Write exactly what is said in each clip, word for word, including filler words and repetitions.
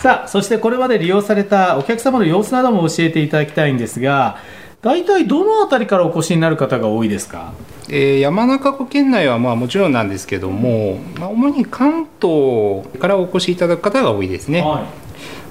さあ、そしてこれまで利用されたお客様の様子なども教えていただきたいんですが、大体どのあたりからお越しになる方が多いですか？ えー、山中湖県内はまあもちろんなんですけども、まあ、主に関東からお越しいただく方が多いですね。はい、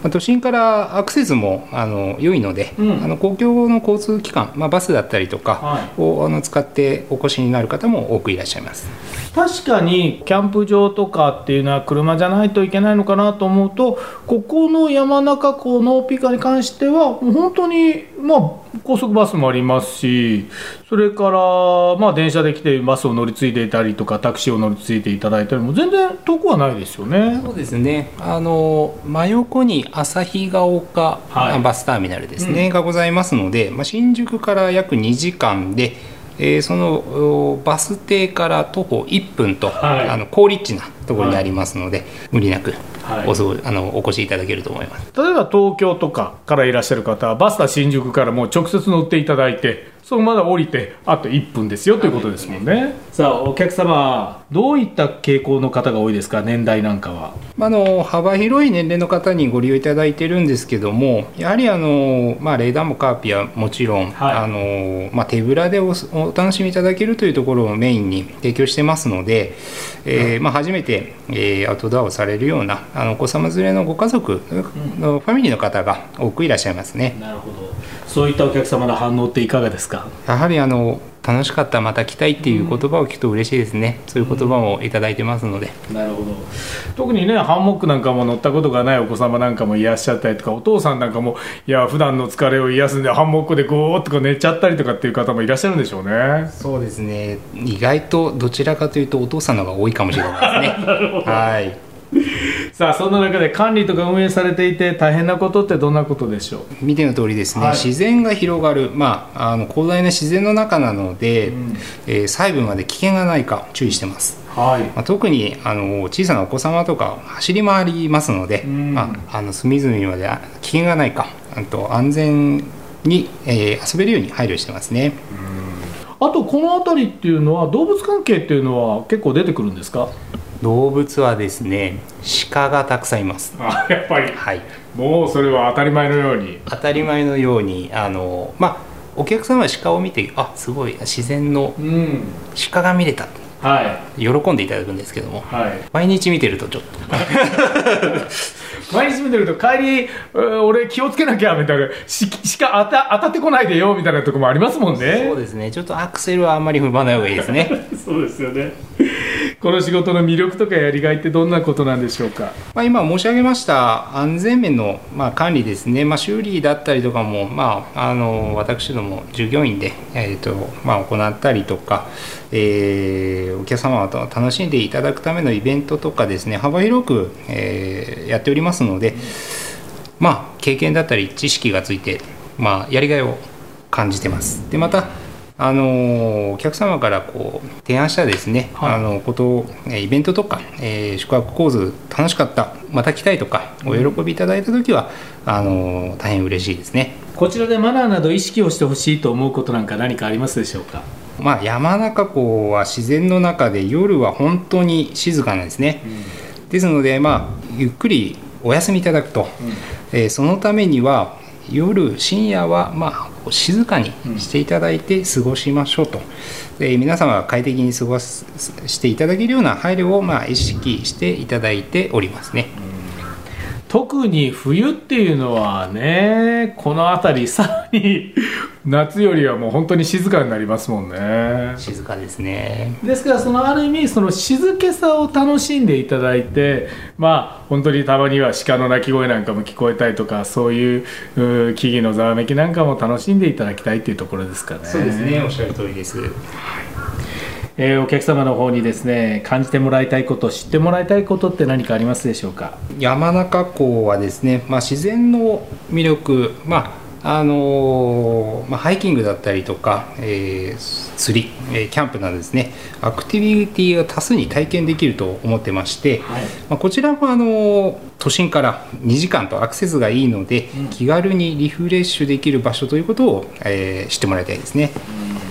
都心からアクセスもあの良いので、うん、あの公共の交通機関、まあ、バスだったりとかを、はい、あの使ってお越しになる方も多くいらっしゃいます。 確かにキャンプ場とかっていうのは車じゃないといけないのかなと思うと、ここの山中湖のピカに関しては本当にまあ高速バスもありますし、それからまあ電車で来てバスを乗り継いでいたりとかタクシーを乗り継いでいただいたりも全然遠くはないですよね。 そうですね、あの真横に旭ヶ丘、はい、バスターミナルですね、うん、がございますので、まあ、新宿から約にじかんで、えー、そのバス停から徒歩いっぷんと、はい、あの好立地なところにありますので、はい、無理なくお, そあのお越しいただけると思います。 例えば東京とかからいらっしゃる方はバスタ新宿からもう直接乗っていただいて、そのまま降りてあといっぷんですよということですもんね。はい、さあ、お客様どういった傾向の方が多いですか？年代なんかは。 あの幅広い年齢の方にご利用いただいてるんですけども、やはりあの、まあ、冷暖房カーピはもちろん、はい、あのまあ、手ぶらで お, お楽しみいただけるというところをメインに提供してますので、えーまあ、初めて、えー、アウトドアをされるようなあのお子様連れのご家族のファミリーの方が多くいらっしゃいますね。 なるほど。そういったお客様の反応っていかがですか？ やはりあの楽しかった、また来たいっていう言葉を聞くと嬉しいですね。うん、そういう言葉もいただいてますので。 なるほど。特にね、ハンモックなんかも乗ったことがないお子様なんかもいらっしゃったりとか、お父さんなんかもいや普段の疲れを癒すんでハンモックでゴーッとか寝ちゃったりとかっていう方もいらっしゃるんでしょうね。 そうですね、意外とどちらかというとお父さんの方が多いかもしれないですね。 なるほど。 はい。 さあ、そんな中で管理とか運営されていて大変なことってどんなことでしょう？ 見ての通りですね、はい、自然が広がる、まあ、あの広大な自然の中なので、うん、えー、細部まで危険がないか注意してます。はい、まあ、特にあの小さなお子様とか走り回りますので、うん、まあ、あの隅々まで危険がないか、あと安全に、えー、遊べるように配慮してますね。 うん、あとこの辺りっていうのは動物関係っていうのは結構出てくるんですか？ 動物はですね、鹿がたくさんいます。 あ、やっぱり、 はい、 もうそれは当たり前のように当たり前のようにあの、まあ、お客様は鹿を見て、あ、すごい自然の鹿が見れた、うん、はい、喜んでいただくんですけども、はい、毎日見てるとちょっと毎日見てると帰り俺気をつけなきゃみたいな、しか当た、当たってこないでよみたいなところもありますもんね。 そうですね、ちょっとアクセルはあんまり踏まない方がいいですね。 そうですよね。この仕事の魅力とかやりがいってどんなことなんでしょうか？ まあ、今申し上げました安全面の、まあ、管理ですね、まあ、修理だったりとかも、まあ、あの私ども従業員で、えーとまあ、行ったりとか、えー、お客様を楽しんでいただくためのイベントとかですね、幅広く、えー、やっておりますので、まあ、経験だったり知識がついて、まあ、やりがいを感じてます。でまたあのお客様からこう提案したですね、はい、あのことをイベントとか、えー、宿泊コース楽しかった、また来たいとかお喜びいただいたときは、うん、あの大変嬉しいですね。 こちらでマナーなど意識をしてほしいと思うことなんか何かありますでしょうか？ まあ、山中湖は自然の中で夜は本当に静かなんですね。うん、ですので、まあ、ゆっくりお休みいただくと、うん、えー、そのためには夜深夜はまあ静かにしていただいて過ごしましょうと、うん、皆様が快適に過ごすしていただけるような配慮をまあ意識していただいておりますね。うん、 特に冬っていうのはね、この辺りさらに夏よりはもう本当に静かになりますもんね。 静かですね。 ですからそのある意味その静けさを楽しんでいただいて、まあ本当にたまには鹿の鳴き声なんかも聞こえたりとか、そういう木々のざわめきなんかも楽しんでいただきたいというところですかね。 そうですね、おっしゃる通りです。はい、 えー、お客様の方にですね、感じてもらいたいこと、知ってもらいたいことって何かありますでしょうか？ 山中湖はですね、まあ、自然の魅力、まああのーまあ、ハイキングだったりとか、えー、釣り、えー、キャンプなどですね、アクティビティが多数に体験できると思ってまして、はい、まあ、こちらも、あのー、都心からにじかんとアクセスがいいので、うん、気軽にリフレッシュできる場所ということを、えー、知ってもらいたいですね。 うん、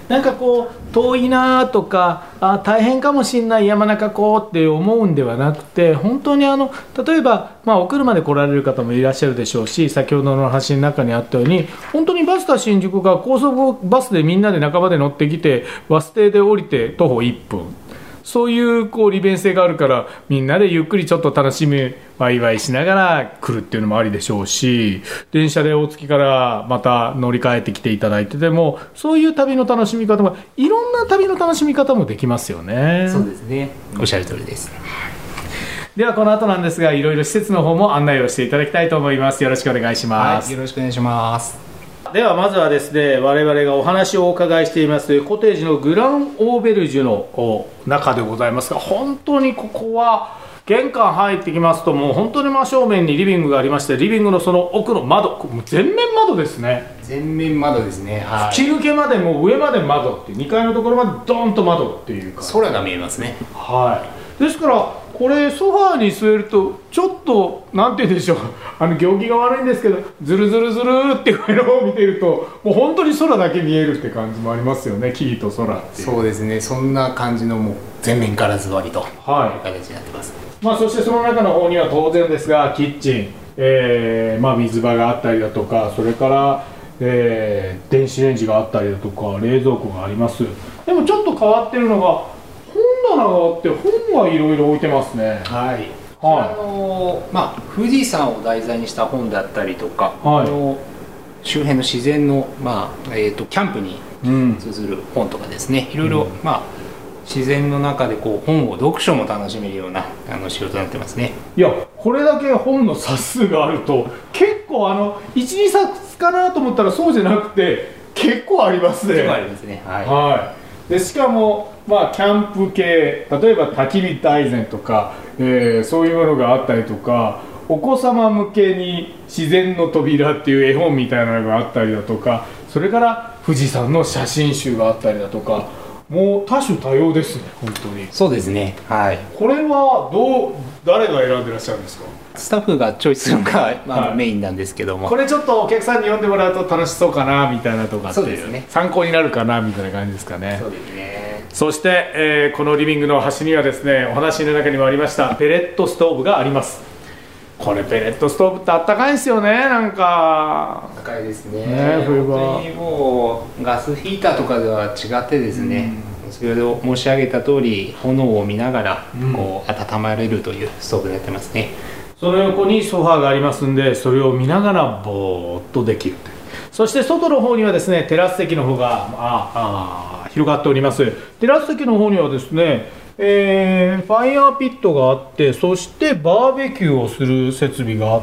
なんかこう遠いなとかあ大変かもしんない山中湖って思うんではなくて、本当にあの例えば、まあ、お車で来られる方もいらっしゃるでしょうし、先ほどの話の中にあったように本当にバスタ新宿が高速バスでみんなで仲間で乗ってきてバス停で降りて徒歩いっぷん、そういうこう利便性があるからみんなでゆっくりちょっと楽しみワイワイしながら来るっていうのもありでしょうし、電車で大月からまた乗り換えてきていただいてでもそういう旅の楽しみ方もいろんな旅の楽しみ方もできますよね。 そうですね、おっしゃる通りです。 ではこの後なんですがいろいろ施設の方も案内をしていただきたいと思います。よろしくお願いします。 はい、よろしくお願いします。 ではまずはですね、我々がお話をお伺いしていますコテージのグランオーベルジュの中でございますが、本当にここは玄関入ってきますともう本当に真正面にリビングがありまして、リビングのその奥の窓、全面窓ですね。 全面窓ですね、はい、 吹き抜けまでもう上まで窓っていうにかいのところまでドーンと窓っていうか空が見えますね。 はい、ですからこれソファーに据えるとちょっとなんて言うんでしょう、あの行儀が悪いんですけどズルズルズルっていうのを見てるともう本当に空だけ見えるって感じもありますよね。木々と空っていう。 そうですね、そんな感じのもう全面ガラス張りという形になってます。 まあ、そしてその中の方には当然ですがキッチン、えーまあ、水場があったりだとか、それから、えー、電子レンジがあったりだとか冷蔵庫があります。でもちょっと変わってるのが本棚があって本がいろいろ置いてますね。 はい、はい、 あのまあ、富士山を題材にした本だったりとか、はい、あの周辺の自然の、まあえー、とキャンプに通ずる本とかですね、うん、いろいろ、まあ、自然の中でこう本を読書も楽しめるようなあの仕事になってますね。 いやこれだけ本の冊数があると結構あのいちにさつかなと思ったらそうじゃなくて結構ありますね。 結構ありますね、はい、 はい、でしかも、まあ、キャンプ系、例えば焚き火大全とか、えー、そういうものがあったりとか、お子様向けに自然の扉っていう絵本みたいなのがあったりだとか、それから富士山の写真集があったりだとか、もう多種多様ですね。本当にそうですね、はい、 これはどう誰が選んでらっしゃるんですか？ スタッフがチョイスするのが、まあはい、メインなんですけども、 これちょっとお客さんに読んでもらうと楽しそうかなみたいなとかっていう、 そうですね、 参考になるかなみたいな感じですかね。 そうですね。 そして、えー、このリビングの端にはですね、お話の中にもありましたペレットストーブがあります。これペレットストーブってあったかいですよね。なんかあったかいですね。 ね、冬場本当にもうガスヒーターとかでは違ってですね、うん、先ほど申し上げた通り炎を見ながらこう温まれるというストーブになってますね。 その横にソファーがありますんで、それを見ながらぼーっとできるという。そして外の方にはですね、テラス席の方がああ広がっております。テラス席の方にはですね、えー、ファイヤーピットがあって、そしてバーベキューをする設備があって、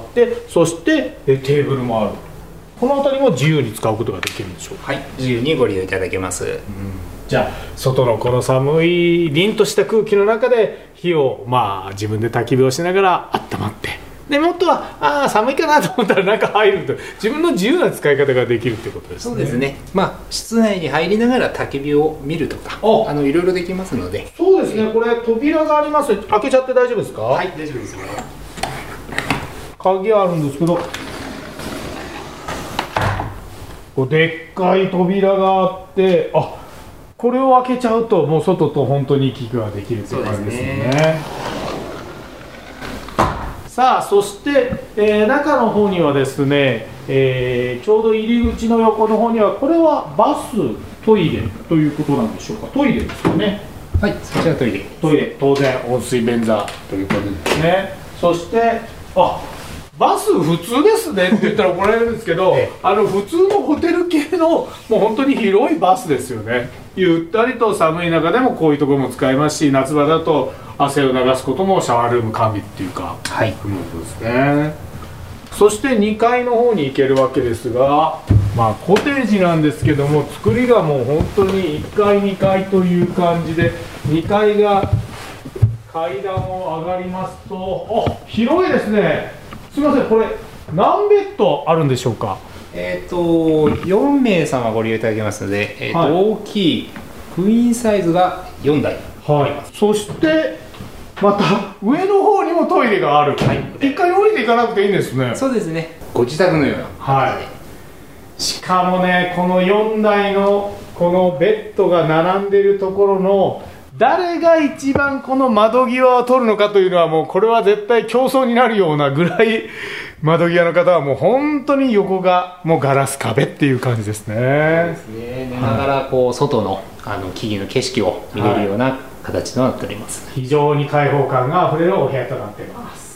そしてえテーブルもある。この辺りも自由に使うことができるんでしょうか？ はい、自由にご利用いただけます。うん、 じゃあ外のこの寒い凛とした空気の中で火をまあ自分で焚き火をしながら温まって、でもっとはあ寒いかなと思ったら中入ると自分の自由な使い方ができるということですね。 そうですね、まあ、室内に入りながら焚き火を見るとかあのいろいろできますので。 そうですね、これ扉があります。開けちゃって大丈夫ですか？ はい、大丈夫ですよ。 鍵あるんですけど、こうでっかい扉があって、あこれを開けちゃうともう外と本当に行き来ができるという感じですよね。さあそして、えー、中の方にはですね、えー、ちょうど入り口の横の方にはこれはバストイレということなんでしょうか？トイレですよね。 はい、そちらトイレ。 トイレ、当然温水便座ということですね。そしてあバス普通ですねって言ったら怒られるんですけど、ええ、あの普通のホテル系のもう本当に広いバスですよね。ゆったりと寒い中でもこういうところも使えますし、夏場だと汗を流すこともシャワールーム完備っていうか、 はい、 ということですね。そしてにかいの方に行けるわけですが、まあコテージなんですけども作りがもう本当にいっかいにかいという感じで、にかいが階段を上がりますと、あ広いですね。すみません、これ何ベッドあるんでしょうか？ えっとよんめいさまご利用いただけますので、えーとはい、大きいクイーンサイズがよんだい、 はい、そしてまた上の方にもトイレがある、はい、いっかい降りていかなくていいんですね。 そうですね、ご自宅のような、 はい、しかもねこのよんだいのこのベッドが並んでいるところの誰が一番この窓際を取るのかというのは、もうこれは絶対競争になるようなぐらい、窓際の方はもう本当に横がもうガラス壁っていう感じですね。そうですね。寝ながらこう外のあの木々の景色を見れるような形となっております。 非常に開放感があふれるお部屋となっています。